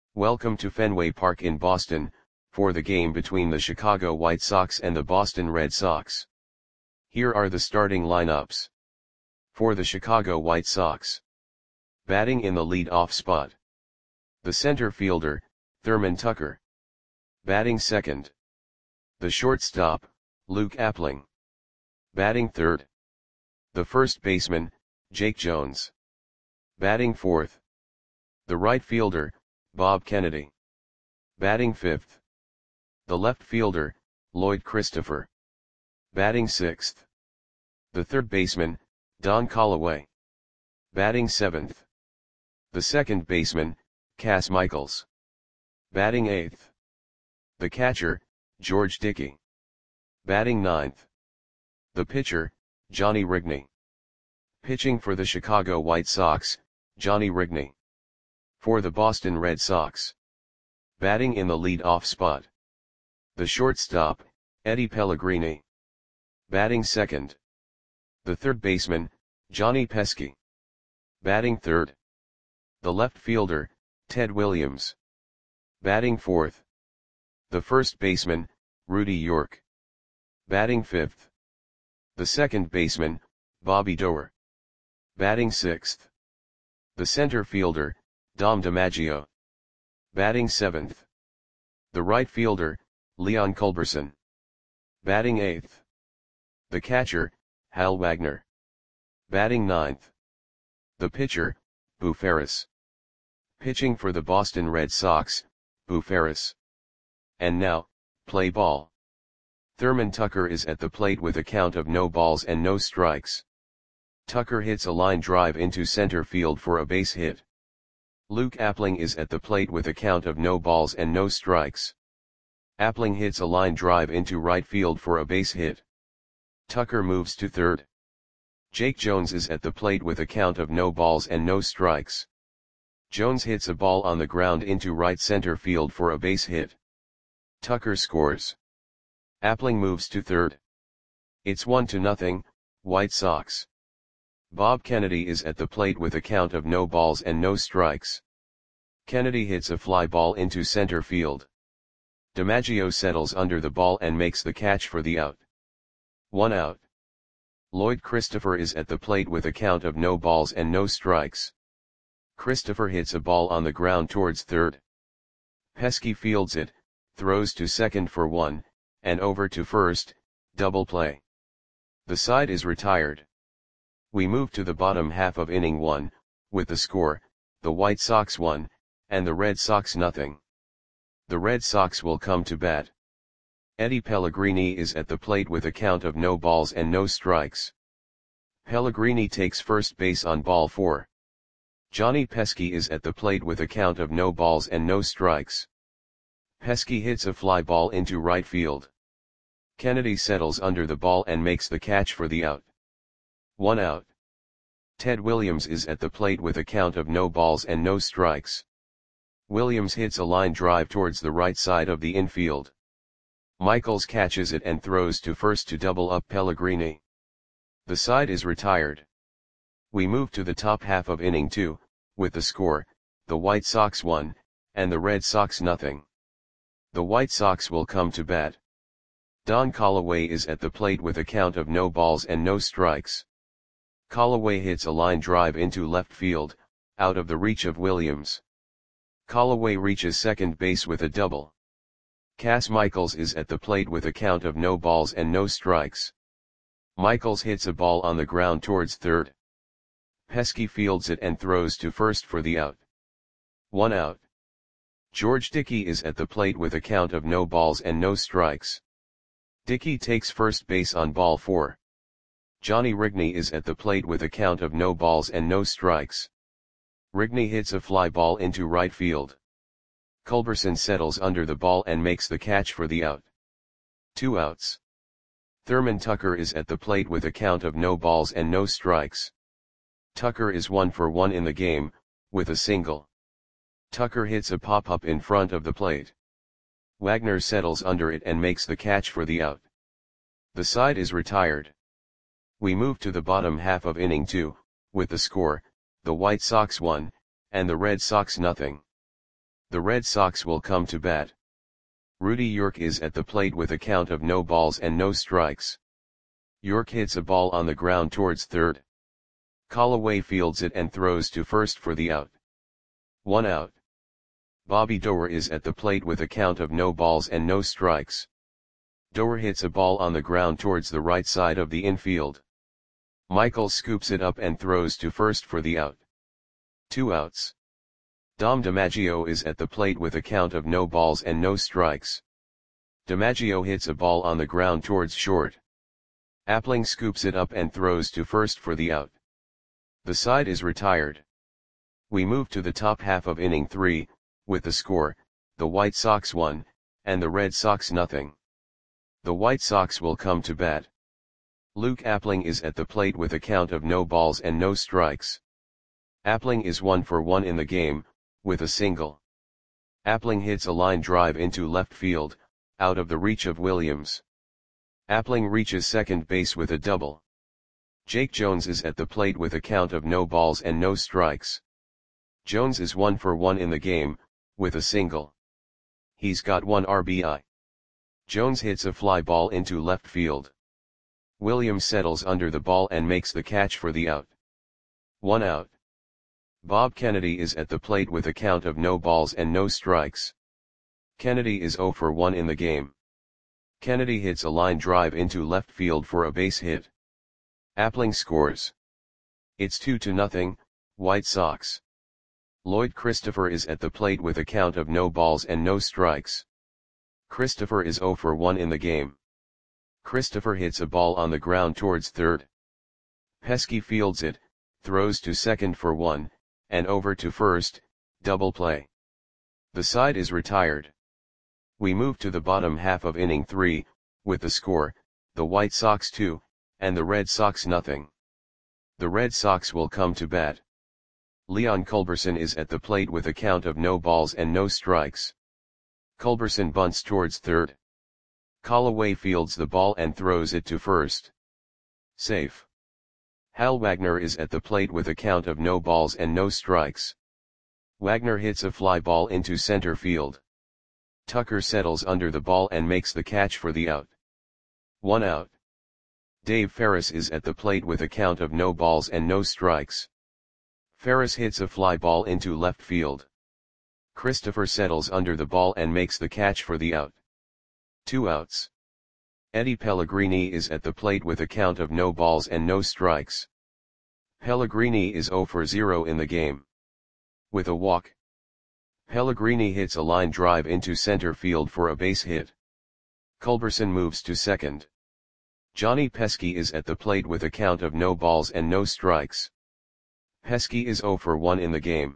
Welcome to Fenway Park in Boston, for the game between the Chicago White Sox and the Boston Red Sox. Here are the starting lineups. For the Chicago White Sox. Batting in the lead-off spot. The center fielder, Thurman Tucker. Batting second. The shortstop, Luke Appling. Batting third. The first baseman, Jake Jones. Batting fourth. The right fielder, Bob Kennedy. Batting fifth. The left fielder, Lloyd Christopher. Batting sixth. The third baseman, Don Callaway. Batting seventh. The second baseman, Cas Michaels. Batting eighth. The catcher, George Dickey. Batting ninth. The pitcher, Johnny Rigney. Pitching for the Chicago White Sox, Johnny Rigney. For the Boston Red Sox. Batting in the lead-off spot. The shortstop, Eddie Pellegrini. Batting second. The third baseman, Johnny Pesky. Batting third. The left fielder, Ted Williams. Batting fourth. The first baseman, Rudy York. Batting fifth. The second baseman, Bobby Doerr. Batting sixth. The center fielder, Dom DiMaggio. Batting seventh. The right fielder, Leon Culberson. Batting eighth. The catcher, Hal Wagner. Batting ninth. The pitcher, Boo Ferris. Pitching for the Boston Red Sox, Boo Ferris. And now, play ball. Thurman Tucker is at the plate with a count of no balls and no strikes. Tucker hits a line drive into center field for a base hit. Luke Appling is at the plate with a count of no balls and no strikes. Appling hits a line drive into right field for a base hit. Tucker moves to third. Jake Jones is at the plate with a count of no balls and no strikes. Jones hits a ball on the ground into right center field for a base hit. Tucker scores. Appling moves to third. It's 1-0, White Sox. Bob Kennedy is at the plate with a count of no balls and no strikes. Kennedy hits a fly ball into center field. DiMaggio settles under the ball and makes the catch for the out. 1 out. Lloyd Christopher is at the plate with a count of no balls and no strikes. Christopher hits a ball on the ground towards third. Pesky fields it, throws to second for 1, and over to first, double play. The side is retired. We move to the bottom half of inning 1, with the score, the White Sox 1, and the Red Sox 0. The Red Sox will come to bat. Eddie Pellegrini is at the plate with a count of no balls and no strikes. Pellegrini takes first base on ball 4. Johnny Pesky is at the plate with a count of no balls and no strikes. Pesky hits a fly ball into right field. Kennedy settles under the ball and makes the catch for the out. 1 out. Ted Williams is at the plate with a count of no balls and no strikes. Williams hits a line drive towards the right side of the infield. Michaels catches it and throws to first to double up Pellegrini. The side is retired. We move to the top half of inning 2, with the score, the White Sox 1, and the Red Sox 0. The White Sox will come to bat. Don Callaway is at the plate with a count of no balls and no strikes. Callaway hits a line drive into left field, out of the reach of Williams. Callaway reaches second base with a double. Cas Michaels is at the plate with a count of no balls and no strikes. Michaels hits a ball on the ground towards third. Pesky fields it and throws to first for the out. 1 out. George Dickey is at the plate with a count of no balls and no strikes. Dickey takes first base on ball 4. Johnny Rigney is at the plate with a count of no balls and no strikes. Rigney hits a fly ball into right field. Culberson settles under the ball and makes the catch for the out. 2 outs. Thurman Tucker is at the plate with a count of no balls and no strikes. Tucker is 1 for 1 in the game, with a single. Tucker hits a pop-up in front of the plate. Wagner settles under it and makes the catch for the out. The side is retired. We move to the bottom half of inning 2, with the score, the White Sox 1, and the Red Sox 0. The Red Sox will come to bat. Rudy York is at the plate with a count of no balls and no strikes. York hits a ball on the ground towards third. Callaway fields it and throws to first for the out. 1 out. Bobby Doerr is at the plate with a count of no balls and no strikes. Doerr hits a ball on the ground towards the right side of the infield. Michaels scoops it up and throws to first for the out. 2 outs. Dom DiMaggio is at the plate with a count of no balls and no strikes. DiMaggio hits a ball on the ground towards short. Appling scoops it up and throws to first for the out. The side is retired. We move to the top half of inning 3, with the score, the White Sox 1, and the Red Sox nothing. The White Sox will come to bat. Luke Appling is at the plate with a count of no balls and no strikes. Appling is 1 for 1 in the game, with a single. Appling hits a line drive into left field, out of the reach of Williams. Appling reaches second base with a double. Jake Jones is at the plate with a count of no balls and no strikes. Jones is 1 for 1 in the game, with a single. He's got 1 RBI. Jones hits a fly ball into left field. Williams settles under the ball and makes the catch for the out. 1 out. Bob Kennedy is at the plate with a count of no balls and no strikes. Kennedy is 0 for 1 in the game. Kennedy hits a line drive into left field for a base hit. Appling scores. It's 2-0, White Sox. Lloyd Christopher is at the plate with a count of no balls and no strikes. Christopher is 0 for 1 in the game. Christopher hits a ball on the ground towards third. Pesky fields it, throws to second for 1, and over to first, double play. The side is retired. We move to the bottom half of inning 3, with the score, the White Sox 2, and the Red Sox nothing. The Red Sox will come to bat. Leon Culberson is at the plate with a count of no balls and no strikes. Culberson bunts towards third. Callaway fields the ball and throws it to first. Safe. Hal Wagner is at the plate with a count of no balls and no strikes. Wagner hits a fly ball into center field. Tucker settles under the ball and makes the catch for the out. 1 out. Dave Ferris is at the plate with a count of no balls and no strikes. Ferris hits a fly ball into left field. Christopher settles under the ball and makes the catch for the out. 2 outs. Eddie Pellegrini is at the plate with a count of no balls and no strikes. Pellegrini is 0 for 0 in the game. With a walk. Pellegrini hits a line drive into center field for a base hit. Culberson moves to second. Johnny Pesky is at the plate with a count of no balls and no strikes. Pesky is 0 for 1 in the game.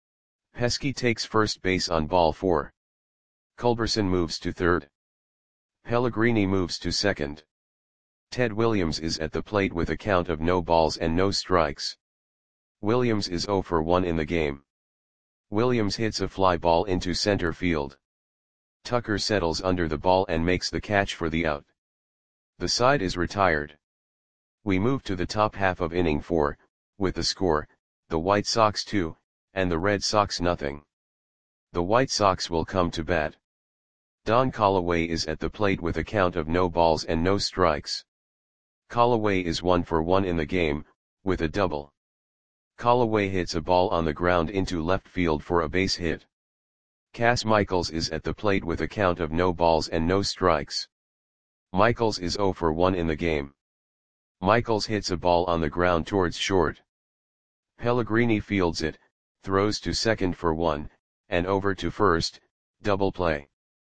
Pesky takes first base on ball 4. Culberson moves to third. Pellegrini moves to second. Ted Williams is at the plate with a count of no balls and no strikes. Williams is 0 for 1 in the game. Williams hits a fly ball into center field. Tucker settles under the ball and makes the catch for the out. The side is retired. We move to the top half of inning 4, with the score, the White Sox 2, and the Red Sox nothing. The White Sox will come to bat. Don Callaway is at the plate with a count of no balls and no strikes. Callaway is 1 for 1 in the game, with a double. Callaway hits a ball on the ground into left field for a base hit. Cass Michaels is at the plate with a count of no balls and no strikes. Michaels is 0 for 1 in the game. Michaels hits a ball on the ground towards short. Pellegrini fields it, throws to second for 1, and over to first, double play.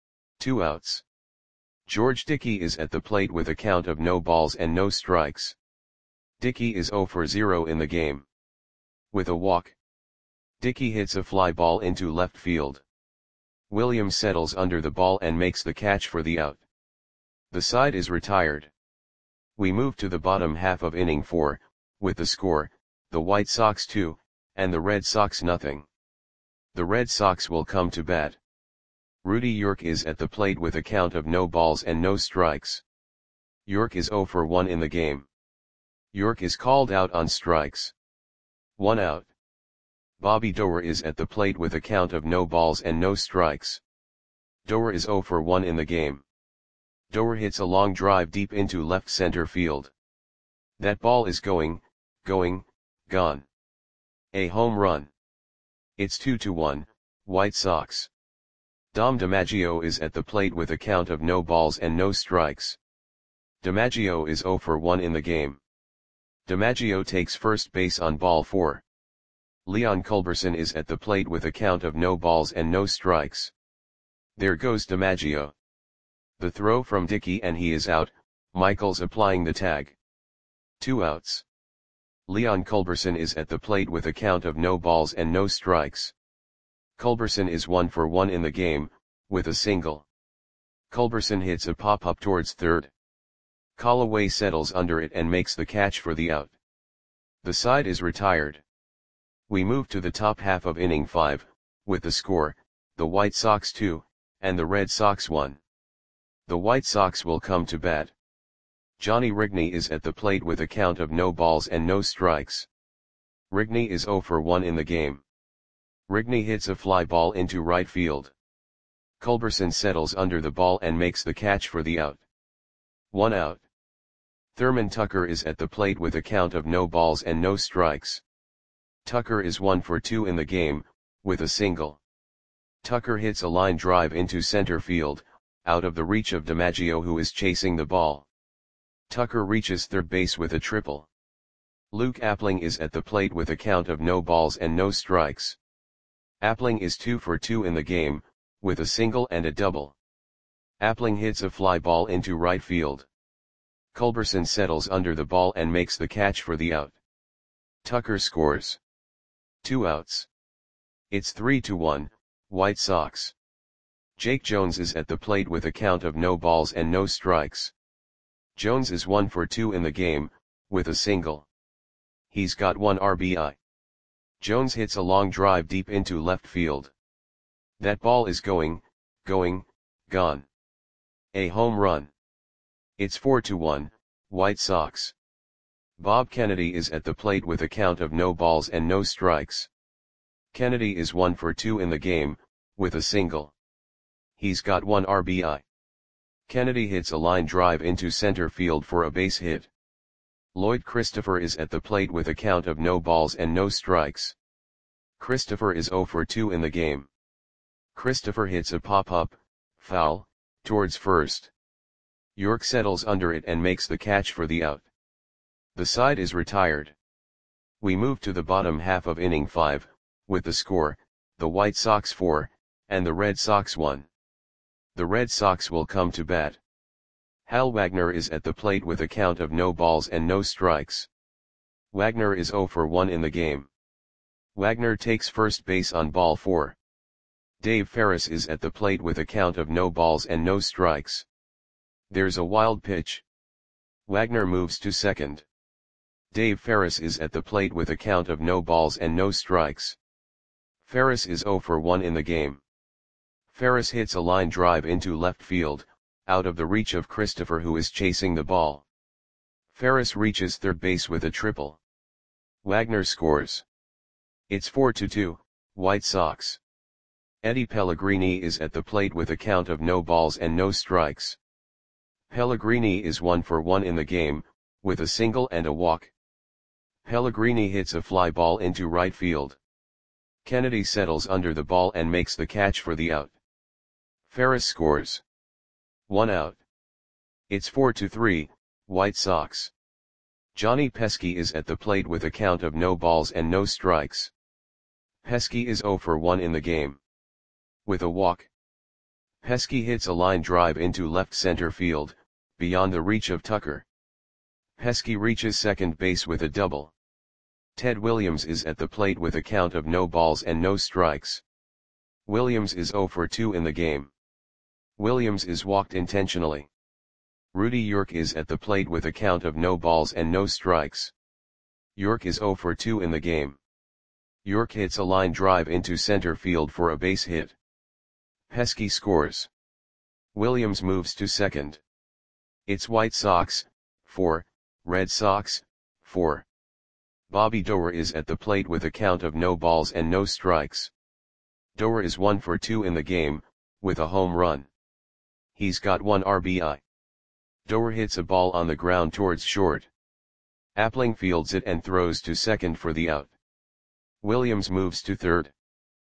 2 outs. George Dickey is at the plate with a count of no balls and no strikes. Dickey is 0 for 0 in the game. With a walk. Dickey hits a fly ball into left field. Williams settles under the ball and makes the catch for the out. The side is retired. We move to the bottom half of inning 4, with the score, the White Sox 2, and the Red Sox nothing. The Red Sox will come to bat. Rudy York is at the plate with a count of no balls and no strikes. York is 0 for 1 in the game. York is called out on strikes. 1 out. Bobby Doerr is at the plate with a count of no balls and no strikes. Doerr is 0 for 1 in the game. Doerr hits a long drive deep into left center field. That ball is going, gone. A home run. It's 2-1, White Sox. Dom DiMaggio is at the plate with a count of no balls and no strikes. DiMaggio is 0 for 1 in the game. DiMaggio takes first base on ball 4. Leon Culberson is at the plate with a count of no balls and no strikes. There goes DiMaggio. The throw from Dickey and he is out, Michaels applying the tag. 2 outs. Leon Culberson is at the plate with a count of no balls and no strikes. Culberson is 1 for 1 in the game, with a single. Culberson hits a pop-up towards third. Callaway settles under it and makes the catch for the out. The side is retired. We move to the top half of inning 5, with the score, the White Sox 2, and the Red Sox 1. The White Sox will come to bat. Johnny Rigney is at the plate with a count of no balls and no strikes. Rigney is 0 for 1 in the game. Rigney hits a fly ball into right field. Culberson settles under the ball and makes the catch for the out. 1 out. Thurman Tucker is at the plate with a count of no balls and no strikes. Tucker is 1 for 2 in the game, with a single. Tucker hits a line drive into center field, out of the reach of DiMaggio who is chasing the ball. Tucker reaches third base with a triple. Luke Appling is at the plate with a count of no balls and no strikes. Appling is 2 for 2 in the game, with a single and a double. Appling hits a fly ball into right field. Culberson settles under the ball and makes the catch for the out. Tucker scores. 2 outs. It's 3-1, White Sox. Jake Jones is at the plate with a count of no balls and no strikes. Jones is 1 for 2 in the game, with a single. He's got 1 RBI. Jones hits a long drive deep into left field. That ball is going, gone. A home run. It's 4-1, White Sox. Bob Kennedy is at the plate with a count of no balls and no strikes. Kennedy is 1 for 2 in the game, with a single. He's got 1 RBI. Kennedy hits a line drive into center field for a base hit. Lloyd Christopher is at the plate with a count of no balls and no strikes. Christopher is 0 for 2 in the game. Christopher hits a pop-up, foul, towards first. York settles under it and makes the catch for the out. The side is retired. We move to the bottom half of inning 5, with the score, the White Sox 4, and the Red Sox 1. The Red Sox will come to bat. Hal Wagner is at the plate with a count of no balls and no strikes. Wagner is 0 for 1 in the game. Wagner takes first base on ball 4. Dave Ferris is at the plate with a count of no balls and no strikes. There's a wild pitch. Wagner moves to second. Dave Ferris is at the plate with a count of no balls and no strikes. Ferris is 0 for 1 in the game. Ferris hits a line drive into left field, out of the reach of Christopher who is chasing the ball. Ferris reaches third base with a triple. Wagner scores. It's 4-2, White Sox. Eddie Pellegrini is at the plate with a count of no balls and no strikes. Pellegrini is 1 for 1 in the game, with a single and a walk. Pellegrini hits a fly ball into right field. Kennedy settles under the ball and makes the catch for the out. Ferris scores. 1 out. It's 4-3, White Sox. Johnny Pesky is at the plate with a count of no balls and no strikes. Pesky is 0 for 1 in the game. With a walk. Pesky hits a line drive into left center field, beyond the reach of Tucker. Pesky reaches second base with a double. Ted Williams is at the plate with a count of no balls and no strikes. Williams is 0 for 2 in the game. Williams is walked intentionally. Rudy York is at the plate with a count of no balls and no strikes. York is 0 for 2 in the game. York hits a line drive into center field for a base hit. Pesky scores. Williams moves to second. It's White Sox, 4, Red Sox, 4. Bobby Doerr is at the plate with a count of no balls and no strikes. Doerr is 1 for 2 in the game, with a home run. He's got 1 RBI. Doerr hits a ball on the ground towards short. Appling fields it and throws to second for the out. Williams moves to third.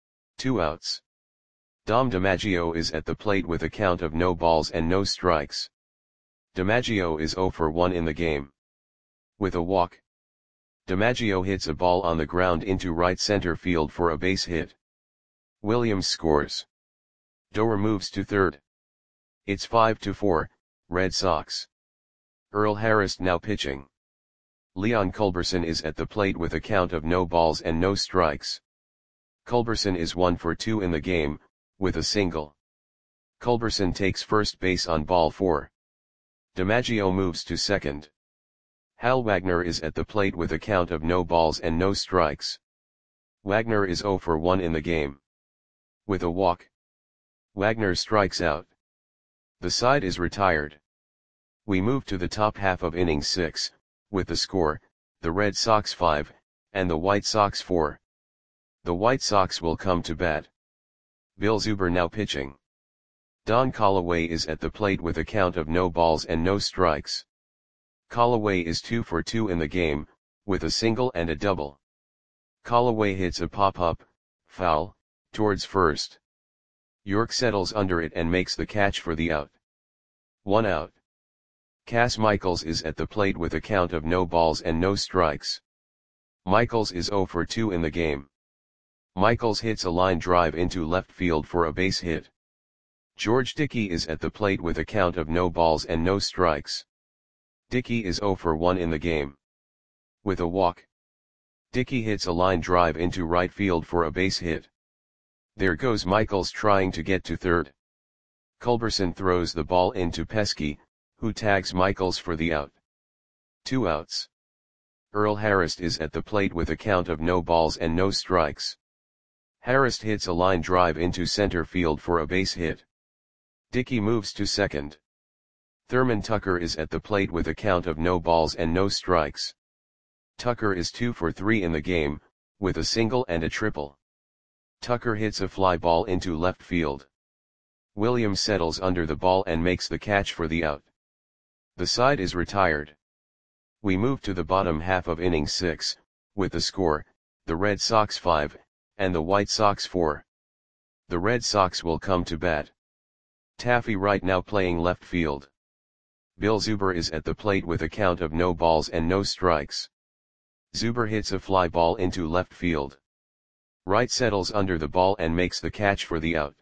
2 outs. Dom DiMaggio is at the plate with a count of no balls and no strikes. DiMaggio is 0 for 1 in the game. With a walk. DiMaggio hits a ball on the ground into right center field for a base hit. Williams scores. Doerr moves to third. It's 5-4, Red Sox. Earl Harris now pitching. Leon Culberson is at the plate with a count of no balls and no strikes. Culberson is 1 for 2 in the game, with a single. Culberson takes first base on ball 4. DiMaggio moves to second. Hal Wagner is at the plate with a count of no balls and no strikes. Wagner is 0 for 1 in the game. With a walk. Wagner strikes out. The side is retired. We move to the top half of inning 6, with the score, the Red Sox 5, and the White Sox 4. The White Sox will come to bat. Bill Zuber now pitching. Don Callaway is at the plate with a count of no balls and no strikes. Callaway is 2 for 2 in the game, with a single and a double. Callaway hits a pop-up, foul, towards first. York settles under it and makes the catch for the out. 1 out. Cass Michaels is at the plate with a count of no balls and no strikes. Michaels is 0 for 2 in the game. Michaels hits a line drive into left field for a base hit. George Dickey is at the plate with a count of no balls and no strikes. Dickey is 0 for 1 in the game. With a walk. Dickey hits a line drive into right field for a base hit. There goes Michaels trying to get to third. Culberson throws the ball into Pesky, who tags Michaels for the out. 2 outs. Earl Harris is at the plate with a count of no balls and no strikes. Harris hits a line drive into center field for a base hit. Dickey moves to second. Thurman Tucker is at the plate with a count of no balls and no strikes. Tucker is 2 for 3 in the game, with a single and a triple. Tucker hits a fly ball into left field. Williams settles under the ball and makes the catch for the out. The side is retired. We move to the bottom half of inning 6, with the score, the Red Sox 5, and the White Sox 4. The Red Sox will come to bat. Taffy Wright now playing left field. Bill Zuber is at the plate with a count of no balls and no strikes. Zuber hits a fly ball into left field. Wright settles under the ball and makes the catch for the out.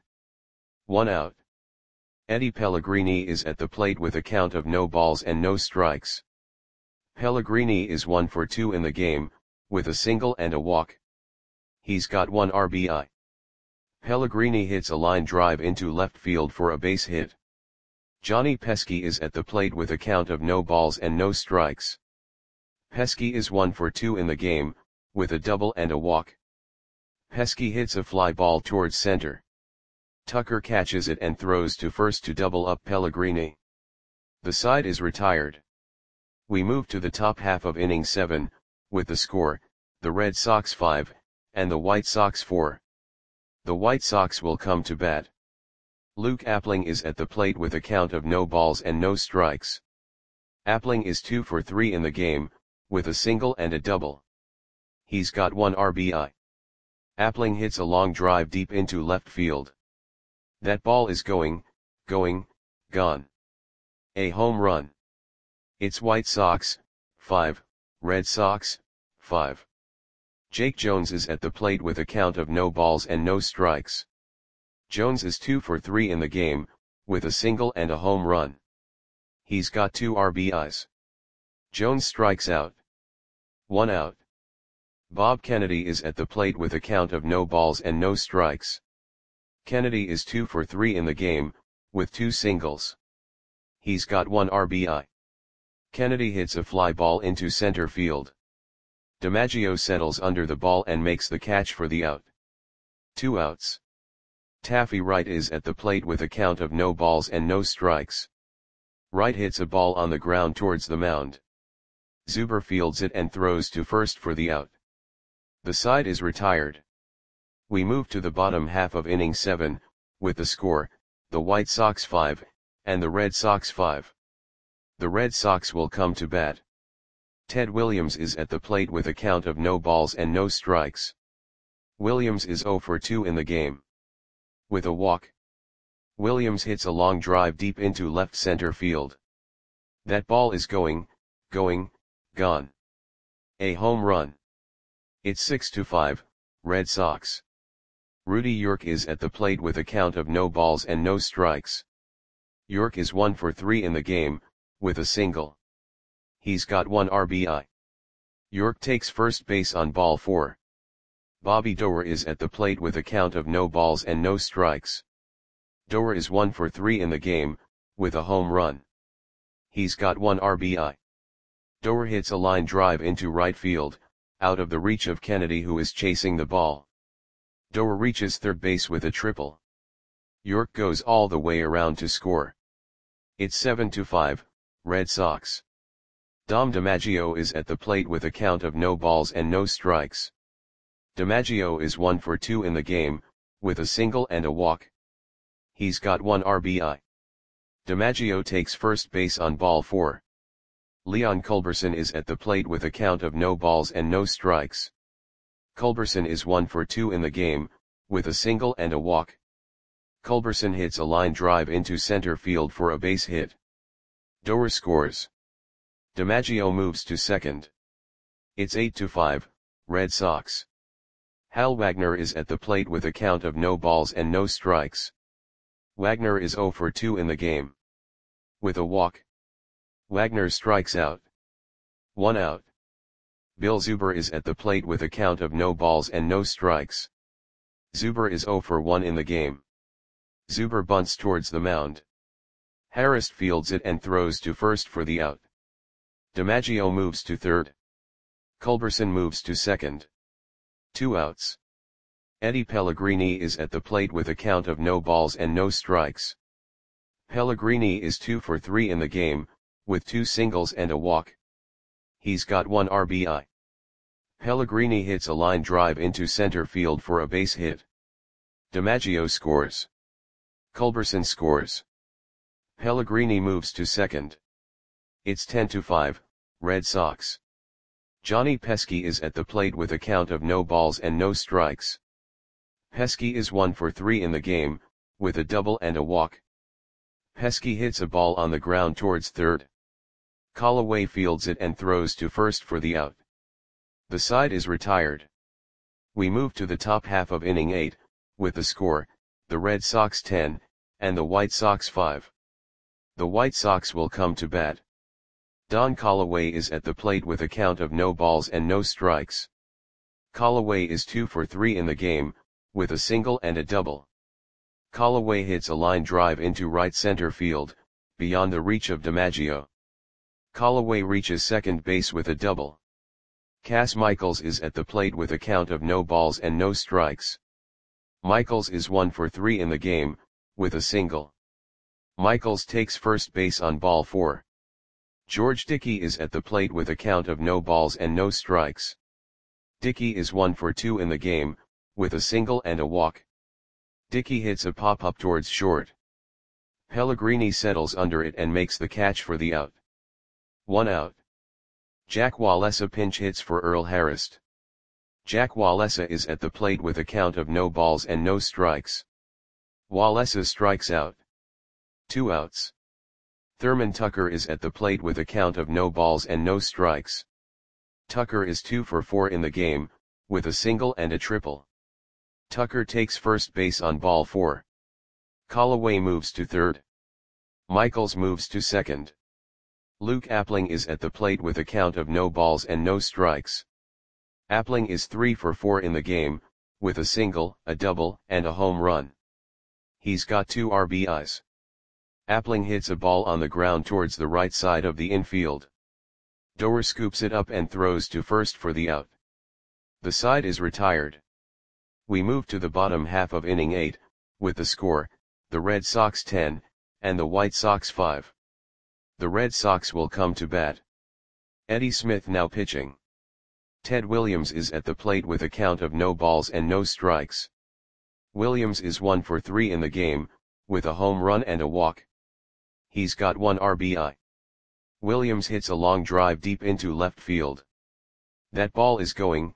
1 out. Eddie Pellegrini is at the plate with a count of no balls and no strikes. Pellegrini is 1 for 2 in the game, with a single and a walk. He's got 1 RBI. Pellegrini hits a line drive into left field for a base hit. Johnny Pesky is at the plate with a count of no balls and no strikes. Pesky is 1 for 2 in the game, with a double and a walk. Pesky hits a fly ball towards center. Tucker catches it and throws to first to double up Pellegrini. The side is retired. We move to the top half of inning 7, with the score, the Red Sox 5, and the White Sox 4. The White Sox will come to bat. Luke Appling is at the plate with a count of no balls and no strikes. Appling is 2 for 3 in the game, with a single and a double. He's got 1 RBI. Appling hits a long drive deep into left field. That ball is going, gone. A home run. It's White Sox, 5, Red Sox, 5. Jake Jones is at the plate with a count of no balls and no strikes. Jones is 2 for 3 in the game, with a single and a home run. He's got 2 RBIs. Jones strikes out. 1 out. Bob Kennedy is at the plate with a count of no balls and no strikes. Kennedy is 2 for 3 in the game, with 2 singles. He's got 1 RBI. Kennedy hits a fly ball into center field. DiMaggio settles under the ball and makes the catch for the out. 2 outs. Taffy Wright is at the plate with a count of no balls and no strikes. Wright hits a ball on the ground towards the mound. Zuber fields it and throws to first for the out. The side is retired. We move to the bottom half of inning 7, with the score, the White Sox 5, and the Red Sox 5. The Red Sox will come to bat. Ted Williams is at the plate with a count of no balls and no strikes. Williams is 0 for 2 in the game. With a walk, Williams hits a long drive deep into left center field. That ball is gone. A home run. It's 6-5, Red Sox. Rudy York is at the plate with a count of no balls and no strikes. York is 1 for 3 in the game, with a single. He's got 1 RBI. York takes first base on ball 4. Bobby Doerr is at the plate with a count of no balls and no strikes. Doerr is 1 for 3 in the game, with a home run. He's got 1 RBI. Doerr hits a line drive into right field, out of the reach of Kennedy, who is chasing the ball. Doerr reaches third base with a triple. York goes all the way around to score. It's 7-5, Red Sox. Dom DiMaggio is at the plate with a count of no balls and no strikes. DiMaggio is 1 for 2 in the game, with a single and a walk. He's got 1 RBI. DiMaggio takes first base on ball 4. Leon Culberson is at the plate with a count of no balls and no strikes. Culberson is 1 for 2 in the game, with a single and a walk. Culberson hits a line drive into center field for a base hit. Doerr scores. DiMaggio moves to second. It's 8-5, Red Sox. Hal Wagner is at the plate with a count of no balls and no strikes. Wagner is 0 for 2 in the game. With a walk, Wagner strikes out. 1 out. Bill Zuber is at the plate with a count of no balls and no strikes. Zuber is 0 for 1 in the game. Zuber bunts towards the mound. Harris fields it and throws to first for the out. DiMaggio moves to third. Culberson moves to second. 2 outs. Eddie Pellegrini is at the plate with a count of no balls and no strikes. Pellegrini is 2 for 3 in the game, with 2 singles and a walk. He's got 1 RBI. Pellegrini hits a line drive into center field for a base hit. DiMaggio scores. Culberson scores. Pellegrini moves to second. It's 10-5, Red Sox. Johnny Pesky is at the plate with a count of no balls and no strikes. Pesky is 1 for 3 in the game, with a double and a walk. Pesky hits a ball on the ground towards third. Callaway fields it and throws to first for the out. The side is retired. We move to the top half of inning 8, with the score, the Red Sox 10, and the White Sox 5. The White Sox will come to bat. Don Callaway is at the plate with a count of no balls and no strikes. Callaway is 2 for 3 in the game, with a single and a double. Callaway hits a line drive into right center field, beyond the reach of DiMaggio. Callaway reaches second base with a double. Cass Michaels is at the plate with a count of no balls and no strikes. Michaels is 1 for 3 in the game, with a single. Michaels takes first base on ball 4. George Dickey is at the plate with a count of no balls and no strikes. Dickey is 1 for 2 in the game, with a single and a walk. Dickey hits a pop-up towards short. Pellegrini settles under it and makes the catch for the out. 1 out. Jack Wallesa pinch hits for Earl Harris. Jack Wallesa is at the plate with a count of no balls and no strikes. Wallesa strikes out. 2 outs. Thurman Tucker is at the plate with a count of no balls and no strikes. Tucker is 2 for 4 in the game, with a single and a triple. Tucker takes first base on ball 4. Callaway moves to third. Michaels moves to second. Luke Appling is at the plate with a count of no balls and no strikes. Appling is 3 for 4 in the game, with a single, a double, and a home run. He's got 2 RBIs. Appling hits a ball on the ground towards the right side of the infield. Doerr scoops it up and throws to first for the out. The side is retired. We move to the bottom half of inning 8, with the score, the Red Sox 10, and the White Sox 5. The Red Sox will come to bat. Eddie Smith now pitching. Ted Williams is at the plate with a count of no balls and no strikes. Williams is 1 for 3 in the game, with a home run and a walk. He's got 1 RBI. Williams hits a long drive deep into left field. That ball is going,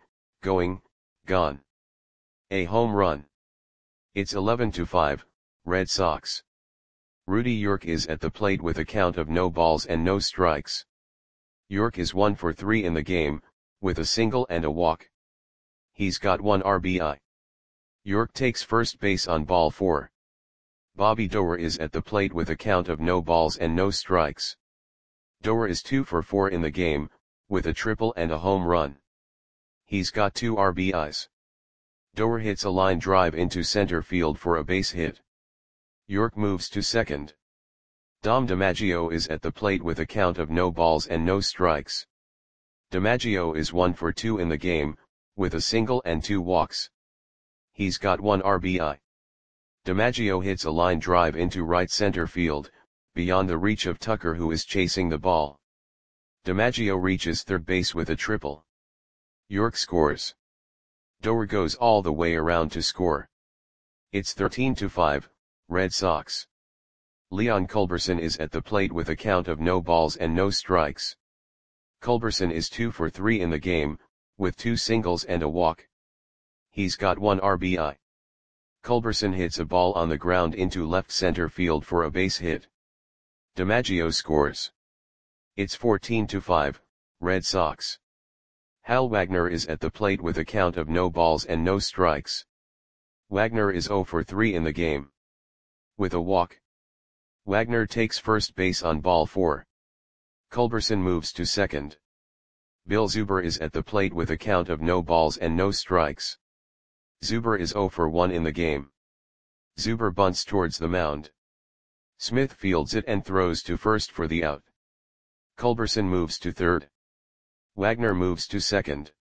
gone. A home run. It's 11-5, Red Sox. Rudy York is at the plate with a count of no balls and no strikes. York is 1 for 3 in the game, with a single and a walk. He's got 1 RBI. York takes first base on ball 4. Bobby Doerr is at the plate with a count of no balls and no strikes. Doerr is 2 for 4 in the game, with a triple and a home run. He's got 2 RBIs. Doerr hits a line drive into center field for a base hit. York moves to second. Dom DiMaggio is at the plate with a count of no balls and no strikes. DiMaggio is 1 for 2 in the game, with a single and 2 walks. He's got 1 RBI. DiMaggio hits a line drive into right center field, beyond the reach of Tucker, who is chasing the ball. DiMaggio reaches third base with a triple. York scores. Doerr goes all the way around to score. It's 13-5, Red Sox. Leon Culberson is at the plate with a count of no balls and no strikes. Culberson is 2 for 3 in the game, with 2 singles and a walk. He's got 1 RBI. Culberson hits a ball on the ground into left center field for a base hit. DiMaggio scores. It's 14-5, Red Sox. Hal Wagner is at the plate with a count of no balls and no strikes. Wagner is 0 for 3 in the game. With a walk. Wagner takes first base on ball 4. Culberson moves to second. Bill Zuber is at the plate with a count of no balls and no strikes. Zuber is 0 for 1 in the game. Zuber bunts towards the mound. Smith fields it and throws to first for the out. Culberson moves to third. Wagner moves to second.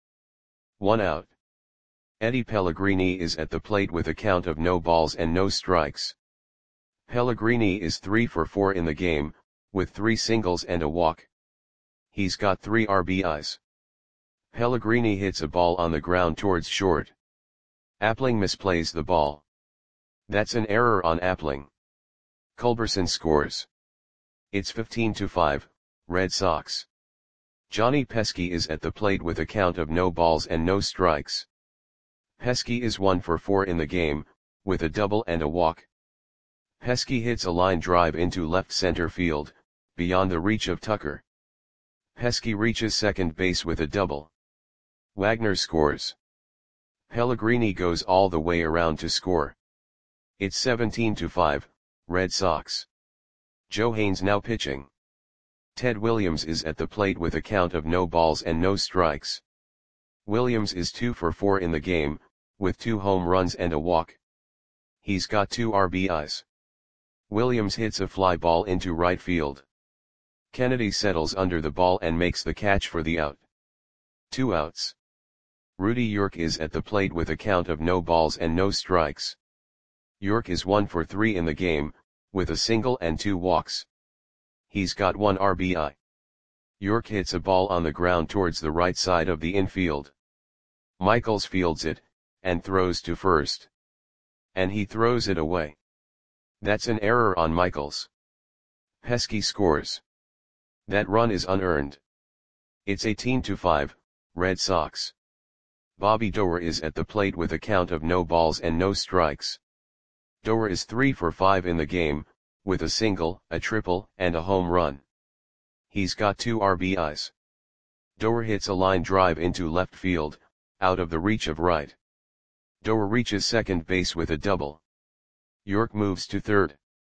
1 out. Eddie Pellegrini is at the plate with a count of no balls and no strikes. Pellegrini is 3 for 4 in the game, with 3 singles and a walk. He's got 3 RBIs. Pellegrini hits a ball on the ground towards short. Appling misplays the ball. That's an error on Appling. Culberson scores. It's 15-5, Red Sox. Johnny Pesky is at the plate with a count of no balls and no strikes. Pesky is 1 for 4 in the game, with a double and a walk. Pesky hits a line drive into left center field, beyond the reach of Tucker. Pesky reaches second base with a double. Wagner scores. Pellegrini goes all the way around to score. It's 17-5, Red Sox. Joe Haynes now pitching. Ted Williams is at the plate with a count of no balls and no strikes. Williams is 2 for 4 in the game, with 2 home runs and a walk. He's got 2 RBIs. Williams hits a fly ball into right field. Kennedy settles under the ball and makes the catch for the out. 2 outs. Rudy York is at the plate with a count of no balls and no strikes. York is 1 for 3 in the game, with a single and 2 walks. He's got 1 RBI. York hits a ball on the ground towards the right side of the infield. Michaels fields it, and throws to first. And he throws it away. That's an error on Michaels. Pesky scores. That run is unearned. It's 18-5, Red Sox. Bobby Doerr is at the plate with a count of no balls and no strikes. Doerr is 3 for 5 in the game, with a single, a triple, and a home run. He's got 2 RBIs. Doerr hits a line drive into left field, out of the reach of right. Doerr reaches second base with a double. York moves to third.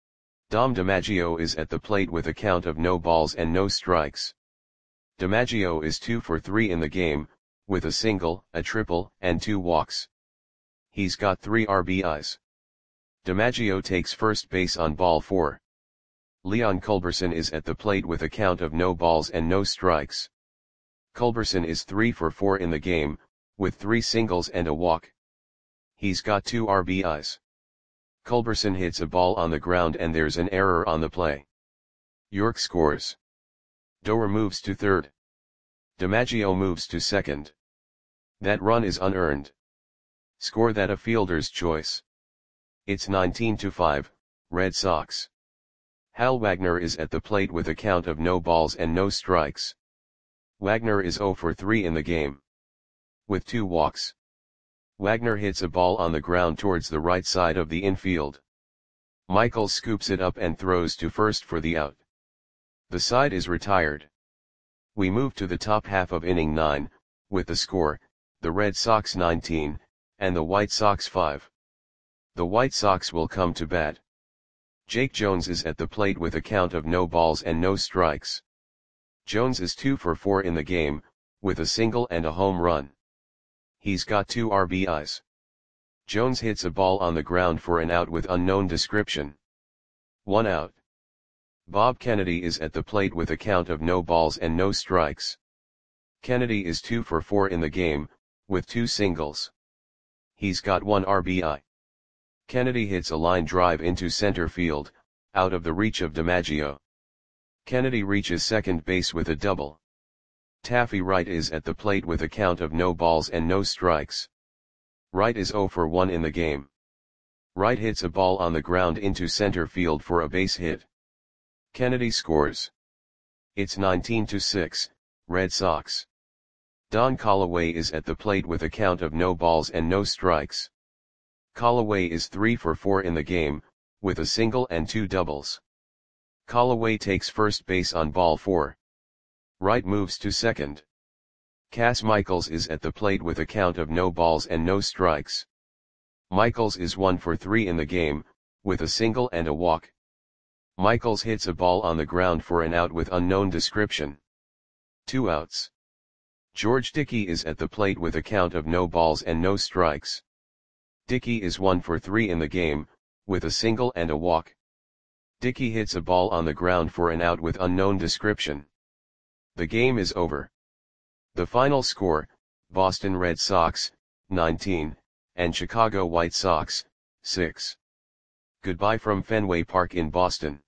Dom DiMaggio is at the plate with a count of no balls and no strikes. DiMaggio is 2 for 3 in the game, with a single, a triple, and 2 walks. He's got 3 RBIs. DiMaggio takes first base on ball 4. Leon Culberson is at the plate with a count of no balls and no strikes. Culberson is 3 for 4 in the game, with 3 singles and a walk. He's got 2 RBIs. Culberson hits a ball on the ground and there's an error on the play. York scores. Doerr moves to third. DiMaggio moves to second. That run is unearned. Score that a fielder's choice. It's 19-5, Red Sox. Hal Wagner is at the plate with a count of no balls and no strikes. Wagner is 0 for 3 in the game. With 2 walks. Wagner hits a ball on the ground towards the right side of the infield. Michaels scoops it up and throws to first for the out. The side is retired. We move to the top half of inning 9, with the score, the Red Sox 19, and the White Sox 5. The White Sox will come to bat. Jake Jones is at the plate with a count of no balls and no strikes. Jones is 2 for 4 in the game, with a single and a home run. He's got 2 RBIs. Jones hits a ball on the ground for an out with unknown description. 1 out. Bob Kennedy is at the plate with a count of no balls and no strikes. Kennedy is 2 for 4 in the game, with 2 singles. He's got 1 RBI. Kennedy hits a line drive into center field, out of the reach of DiMaggio. Kennedy reaches second base with a double. Taffy Wright is at the plate with a count of no balls and no strikes. Wright is 0 for 1 in the game. Wright hits a ball on the ground into center field for a base hit. Kennedy scores. It's 19-6, Red Sox. Don Callaway is at the plate with a count of no balls and no strikes. Callaway is 3 for 4 in the game, with a single and 2 doubles. Callaway takes first base on ball 4. Wright moves to second. Cas Michaels is at the plate with a count of no balls and no strikes. Michaels is 1 for 3 in the game, with a single and a walk. Michaels hits a ball on the ground for an out with unknown description. 2 outs. George Dickey is at the plate with a count of no balls and no strikes. Dickey is 1 for 3 in the game, with a single and a walk. Dickey hits a ball on the ground for an out with unknown description. The game is over. The final score, Boston Red Sox, 19, and Chicago White Sox, 6. Goodbye from Fenway Park in Boston.